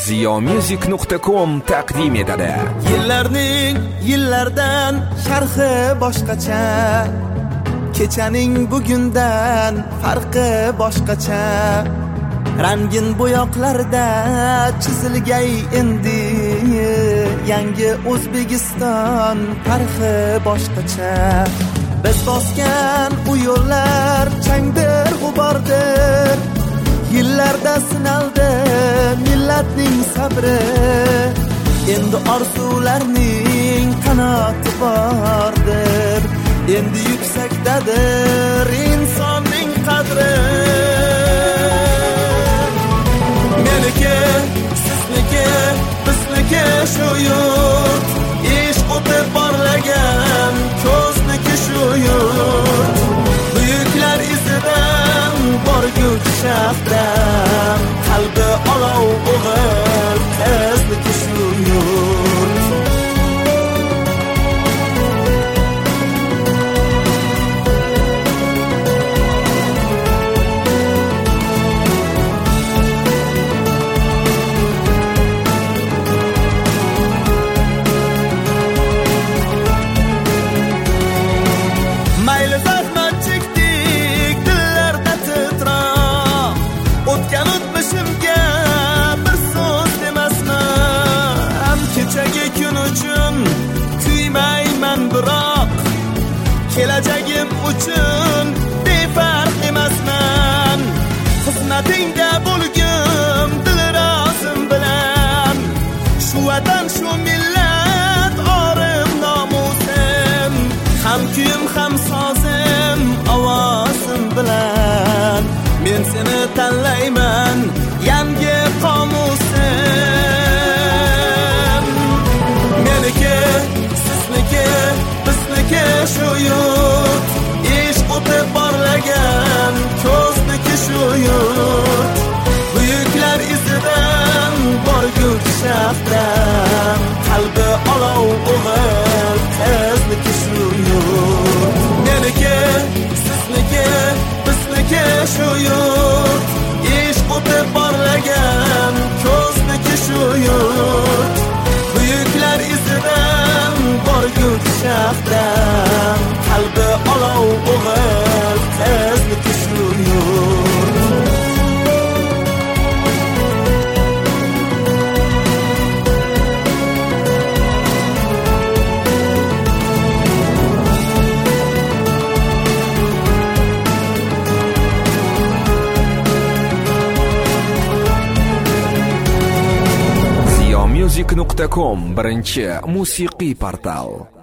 ziyomusic.com taqdim etadi. Yillardan sharhi boshqacha, kechaning bugundan farqi boshqacha. Rangin bo'yoqlarda chizilgay endi yangi O'zbekiston tarixi boshqacha. Biz bosgan u yo'llar changdir, g'ubordir. Yillarda sinaldi millatning sabri. Endi orzularning qanoti bordir. Endi yuksakdadir insonning qadri. Meniki, sizniki, bizniki shu yurt. Ish o'tib borlagan ko'zniki shu yurt. Buyuklar izidan borguchi shaxtdan, qalbi olov o'g'il qizniki shu yurt. Kelajagim uchun befarq emasman. Xizmatingda bo'lgim dilrazim bilan. Shu vatan, shu millat orim nomusim. Ham kuyim, ham sozim, ovozim bilan. Men seni tanlayman, yangi qomusim. Meniki, sizniki, bizniki shu yurt. Ish o'tib borlagan ko'zniki shu yurt. Buyuklar izidan borguchi shaxtdan, qalbi olov o'g'il qizniki shu yurt. Meniki, sizniki, bizniki shu yurt. Ish o'tib borlagan ko'zniki shu yurt. Buyuklar izidan borguchi shaxtdan, qalbi olov o'g'il qizniki shu yurt. ziyomusic.com birinchi musiqiy portal.